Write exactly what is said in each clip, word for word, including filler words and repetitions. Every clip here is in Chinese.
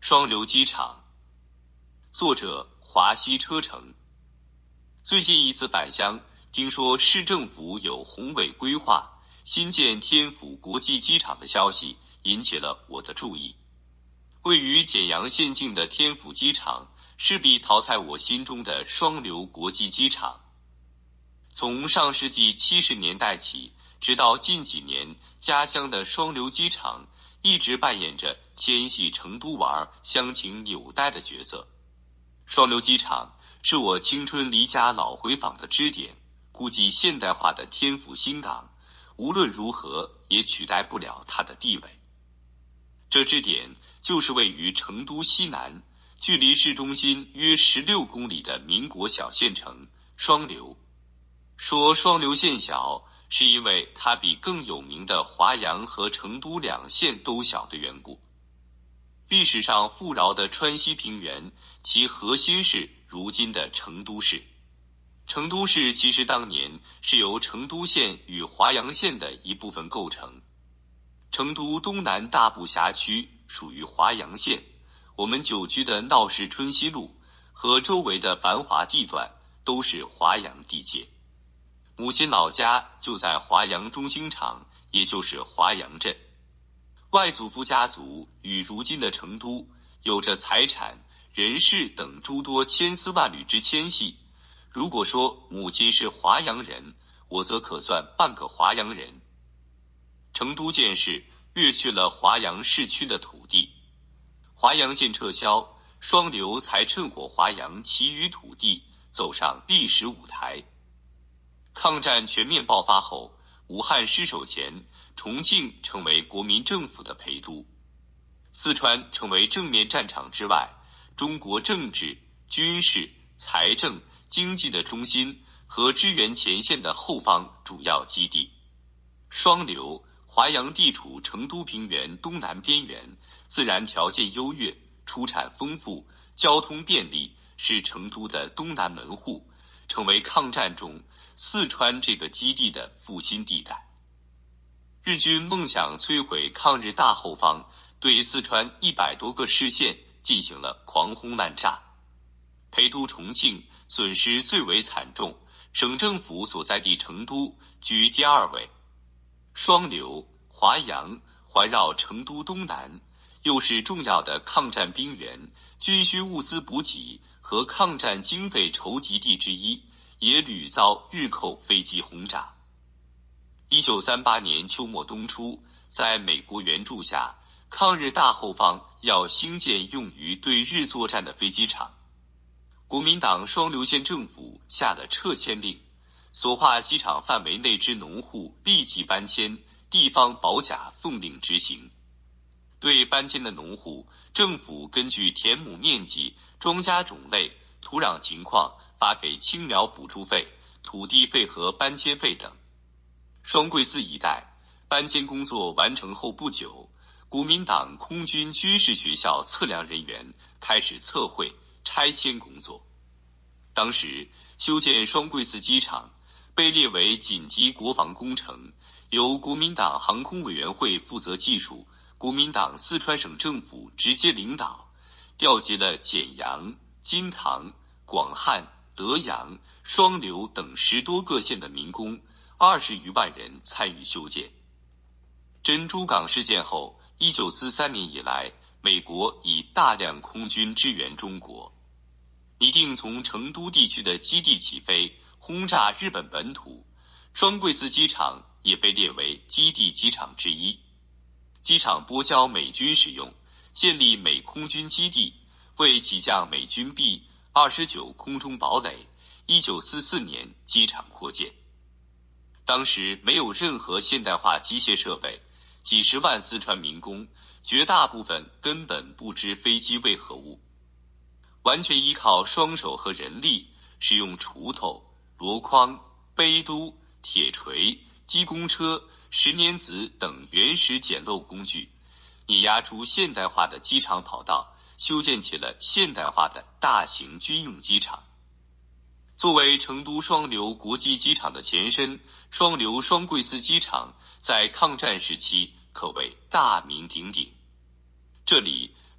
双流机场，作者华西车城。最近一次返乡，听说市政府有宏伟规划新建天府国际机场的消息，引起了我的注意。位于简阳县境的天府机场势必淘汰我心中的双流国际机场。从上世纪七十年代起，直到近几年，家乡的双流机场一直扮演着牵系成都玩乡情纽带的角色。双流机场是我青春离家老回访的支点，估计现代化的天府新港无论如何也取代不了它的地位。这支点就是位于成都西南，距离市中心约十六公里的民国小县城双流。说双流县小，是因为它比更有名的华阳和成都两县都小的缘故。历史上富饶的川西平原，其核心是如今的成都市。成都市其实当年是由成都县与华阳县的一部分构成。成都东南大部辖区属于华阳县，我们久居的闹市春熙路和周围的繁华地段都是华阳地界。母亲老家就在华阳中兴场，也就是华阳镇。外祖父家族与如今的成都有着财产、人事等诸多千丝万缕之牵系。如果说母亲是华阳人，我则可算半个华阳人。成都建市掠去了华阳市区的土地，华阳县撤销，双流才趁火华阳其余土地走上历史舞台。抗战全面爆发后，武汉失守前，重庆成为国民政府的陪都，四川成为正面战场之外中国政治、军事、财政、经济的中心和支援前线的后方主要基地。双流，华阳地处成都平原东南边缘，自然条件优越，出产丰富，交通便利，是成都的东南门户，成为抗战中四川这个基地的复兴地带。日军梦想摧毁抗日大后方，对四川一百多个市县进行了狂轰滥炸。陪都重庆损失最为惨重，省政府所在地成都居第二位。双流、华阳环绕成都东南，又是重要的抗战兵源、军需物资补给和抗战经费筹集地之一，也屡遭日寇飞机轰炸。一九三八年秋末冬初，在美国援助下，抗日大后方要兴建用于对日作战的飞机场。国民党双流县政府下了撤迁令，所划机场范围内之农户立即搬迁，地方保甲奉令执行。对搬迁的农户，政府根据田亩面积、庄稼种类、土壤情况发给青苗补助费、土地费和搬迁费等。双桂寺一带搬迁工作完成后不久，国民党空军军事学校测量人员开始测绘拆迁工作。当时修建双桂寺机场被列为紧急国防工程，由国民党航空委员会负责技术，国民党四川省政府直接领导，调集了简阳、金堂、广汉、德阳、双流等十多个县的民工，二十余万人参与修建。珍珠港事件后，一九四三年以来，美国以大量空军支援中国，拟定从成都地区的基地起飞，轰炸日本本土。双桂寺机场也被列为基地机场之一。机场拨交美军使用，建立美空军基地，为起降美军 B 二十九空中堡垒。一九四四年机场扩建。当时没有任何现代化机械设备，几十万四川民工，绝大部分根本不知飞机为何物，完全依靠双手和人力，使用锄头、箩筐、背督、铁锤、机工车、石碾子等原始简陋工具，碾压出现代化的机场跑道，修建起了现代化的大型军用机场。作为成都双流国际机场的前身，双流双桂寺机场在抗战时期可谓大名鼎鼎。这里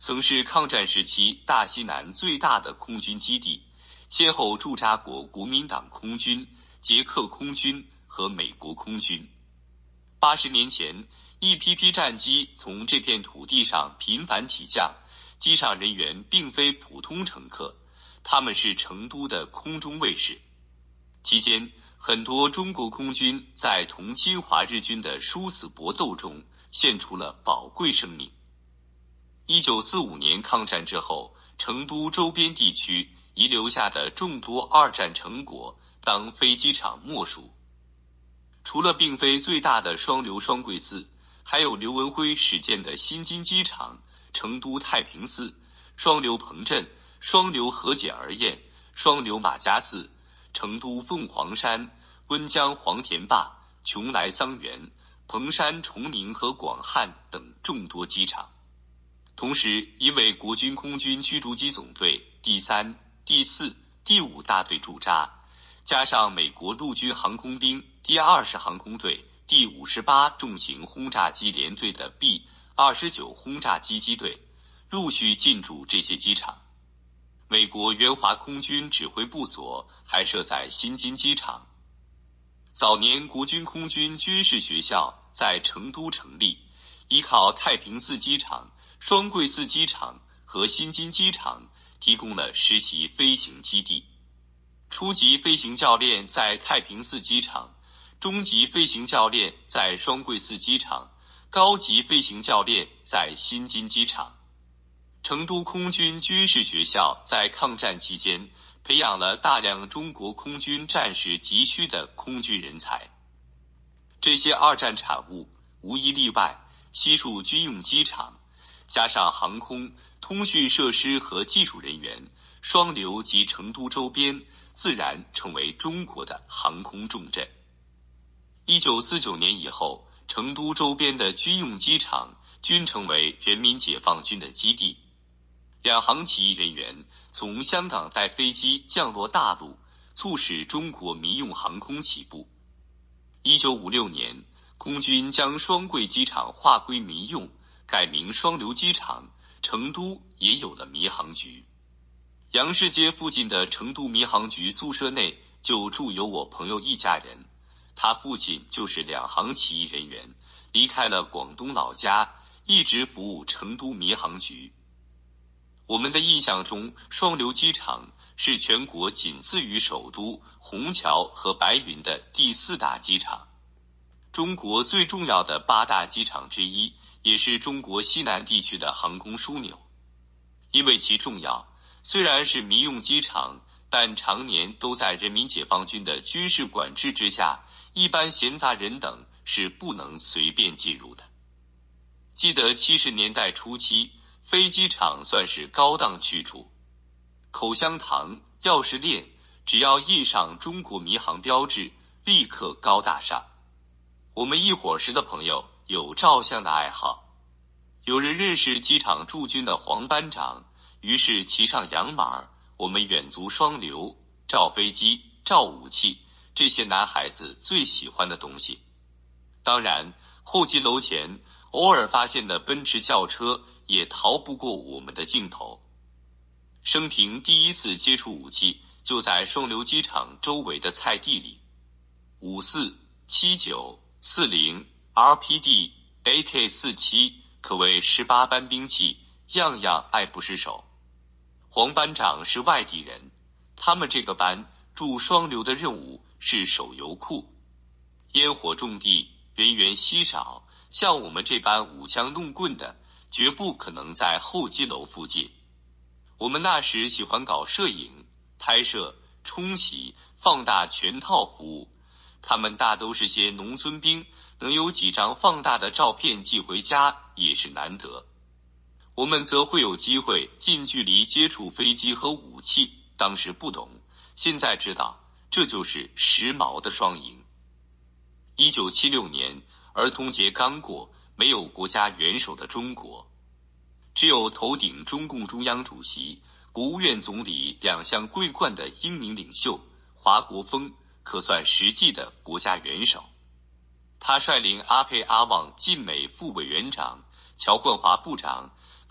曾是抗战时期大西南最大的空军基地，先后驻扎过国民党空军、捷克空军和美国空军。八十年前，一批批战机从这片土地上频繁起降，机上人员并非普通乘客，他们是成都的空中卫士。期间，很多中国空军在同侵华日军的殊死搏斗中献出了宝贵生命。一九四五年抗战之后，成都周边地区遗留下的众多二战成果当飞机场莫属。除了并非最大的双流双桂寺，还有刘文辉始建的新津机场、成都太平寺、双流彭镇、双流和解而宴、双流马家寺、成都凤凰山、温江黄田坝、邛崃桑园、彭山崇宁和广汉等众多机场。同时，因为国军空军驱逐机总队第三、第四、第五大队驻扎，加上美国陆军航空兵第二十航空队第五十八重型轰炸机联队的 B 二十九轰炸机机队，陆续进驻这些机场。美国援华空军指挥部所还设在新津机场。早年国军空军军事学校在成都成立，依靠太平寺机场、双桂寺机场和新津机场提供了实习飞行基地。初级飞行教练在太平寺机场，中级飞行教练在双桂寺机场，高级飞行教练在新津机场。成都空军军事学校在抗战期间培养了大量中国空军战时急需的空军人才。这些二战产物无一例外悉数军用机场，加上航空、通讯设施和技术人员，双流及成都周边自然成为中国的航空重镇。一九四九年以后，成都周边的军用机场均成为人民解放军的基地。两航起义人员从香港带飞机降落大陆，促使中国民用航空起步。一九五六年，空军将双桂机场划归民用，改名双流机场，成都也有了民航局。杨市街附近的成都民航局宿舍内就住有我朋友一家人，他父亲就是两航起义人员，离开了广东老家，一直服务成都民航局。我们的印象中，双流机场是全国仅次于首都、虹桥和白云的第四大机场，中国最重要的八大机场之一，也是中国西南地区的航空枢纽。因为其重要，虽然是民用机场，但常年都在人民解放军的军事管制之下，一般闲杂人等是不能随便进入的。记得七十年代初期，飞机场算是高档去处，口香糖、钥匙链，只要印上中国民航标志，立刻高大上。我们一伙时的朋友有照相的爱好，有人认识机场驻军的黄班长，于是骑上洋马，我们远足双流，照飞机、照武器，这些男孩子最喜欢的东西。当然，候机楼前偶尔发现的奔驰轿车也逃不过我们的镜头。生平第一次接触武器就在双流机场周围的菜地里，五四、七九、四零、R P D、A K 四七可谓十八般兵器，样样爱不释手。黄班长是外地人，他们这个班驻双流的任务是守油库，烟火重地，人员稀少，像我们这般舞枪弄棍的绝不可能在候机楼附近。我们那时喜欢搞摄影、拍摄、冲洗、放大全套服务，他们大都是些农村兵，能有几张放大的照片寄回家也是难得。我们则会有机会近距离接触飞机和武器，当时不懂，现在知道，这就是时髦的双赢。一九七六年，儿童节刚过，没有国家元首的中国，只有头顶中共中央主席、国务院总理两项桂冠的英明领袖华国锋，可算实际的国家元首。他率领阿佩阿旺晋美副委员长、乔冠华部长，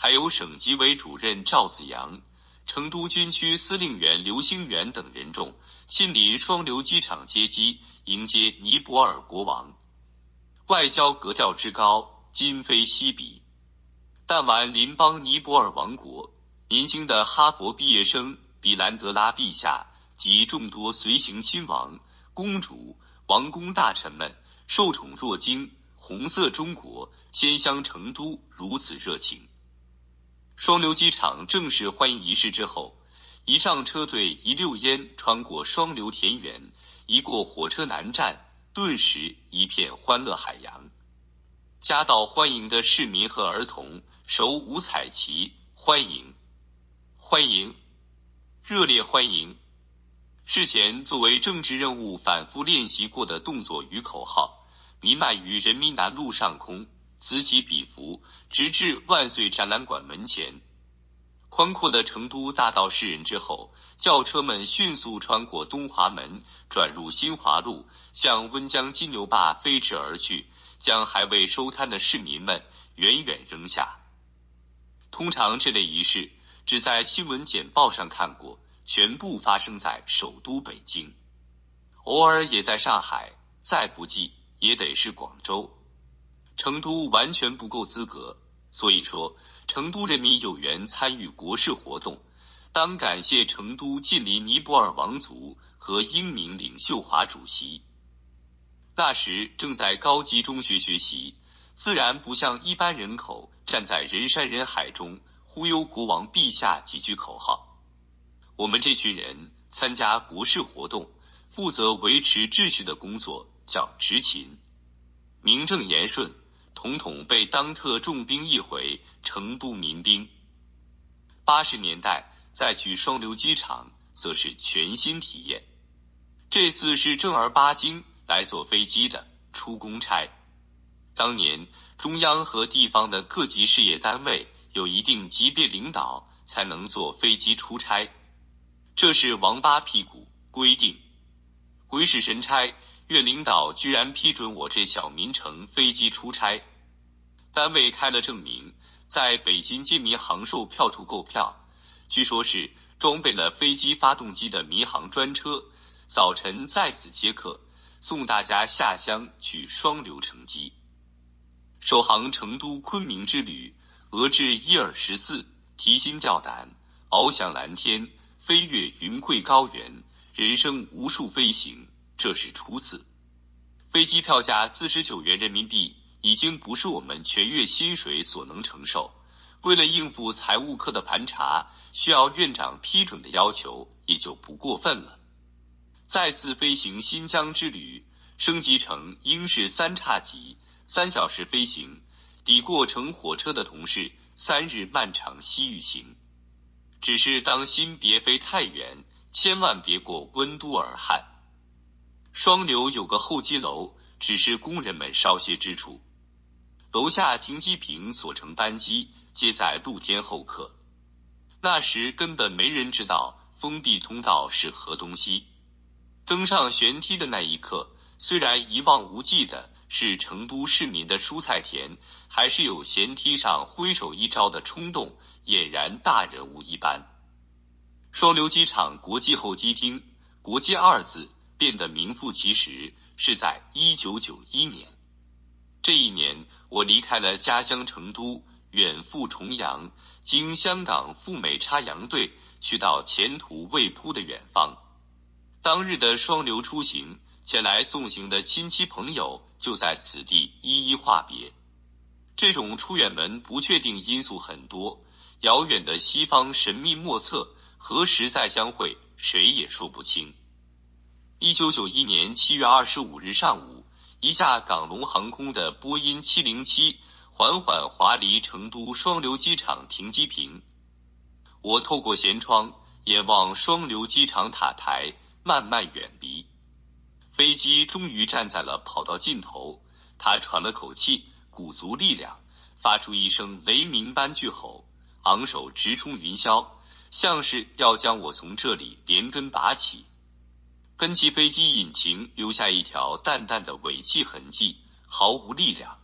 还有省纪委主任赵子阳、成都军区司令员刘兴元等人众亲临双流机场接机，迎接尼泊尔国王。外交格调之高，今非昔比。弹丸邻邦尼泊尔王国，年轻的哈佛毕业生比兰德拉陛下及众多随行亲王、公主、王公大臣们受宠若惊，红色中国，鲜香成都如此热情。双流机场正式欢迎仪式之后，仪仗车队一溜烟穿过双流田园，一过火车南站，顿时一片欢乐海洋。夹道欢迎的市民和儿童手舞彩旗，欢迎，欢迎，热烈欢迎。事前作为政治任务反复练习过的动作与口号，弥漫于人民南路上空，此起彼伏，直至万岁展览馆门前。宽阔的成都大道示人之后，轿车们迅速穿过东华门，转入新华路，向温江金牛坝飞驰而去，将还未收摊的市民们远远扔下。通常这类仪式只在新闻简报上看过，全部发生在首都北京，偶尔也在上海，再不济也得是广州。成都完全不够资格，所以说成都人民有缘参与国事活动，当感谢成都近邻尼泊尔王族和英明领袖华主席。那时正在高级中学学习，自然不像一般人口站在人山人海中忽悠国王陛下几句口号。我们这群人参加国事活动，负责维持秩序的工作叫执勤，名正言顺，统统被当特重兵一回成都民兵。八十年代再去双流机场，则是全新体验。这次是正儿八经来坐飞机的出公差。当年中央和地方的各级事业单位有一定级别领导才能坐飞机出差，这是王八屁股规定。鬼使神差，岳领导居然批准我这小民乘飞机出差。单位开了证明，在北京街民航售票处购票，据说是装备了飞机发动机的民航专车，早晨在此接客，送大家下乡去双流乘机。首航成都昆明之旅，俄至伊尔十四，提心吊胆，翱翔蓝天，飞越云贵高原，人生无数飞行，这是初次。飞机票价四十九元人民币，已经不是我们全月薪水所能承受。为了应付财务课的盘查，需要院长批准的要求，也就不过分了。再次飞行新疆之旅，升级成英式三叉戟，三小时飞行，抵过乘火车的同事三日漫长西域行。只是当心别飞太远，千万别过温都尔汗。双流有个候机楼，只是工人们稍歇之处。楼下停机坪所乘班机皆在露天候客。那时根本没人知道封闭通道是何东西。登上舷梯的那一刻，虽然一望无际的是成都市民的蔬菜田，还是有舷梯上挥手一招的冲动，俨然大人物一般。双流机场国际候机厅，国际二字变得名副其实，是在一九九一年。这一年，我离开了家乡成都，远赴重洋，经香港赴美插洋队，去到前途未卜的远方。当日的双流出行，前来送行的亲戚朋友就在此地一一话别。这种出远门不确定因素很多，遥远的西方神秘莫测，何时再相会，谁也说不清。一九九一年七月二十五日上午，一架港龙航空的波音七零七缓缓滑离成都双流机场停机坪。我透过舷窗眼望双流机场塔台，慢慢远离。飞机终于站在了跑道尽头，他喘了口气，鼓足力量，发出一声雷鸣般巨吼，昂首直冲云霄，像是要将我从这里连根拔起。跟其飞机引擎留下一条淡淡的尾气痕迹，毫无力量。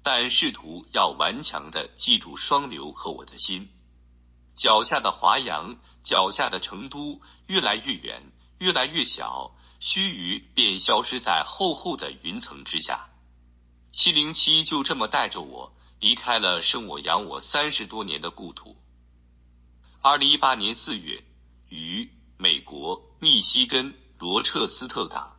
但试图要顽强地记住双流和我的心。脚下的华阳，脚下的成都，越来越远，越来越小，须臾便消失在厚厚的云层之下。七零七就这么带着我离开了生我养我三十多年的故土。二零一八年四月，于美国密西根罗彻斯特港。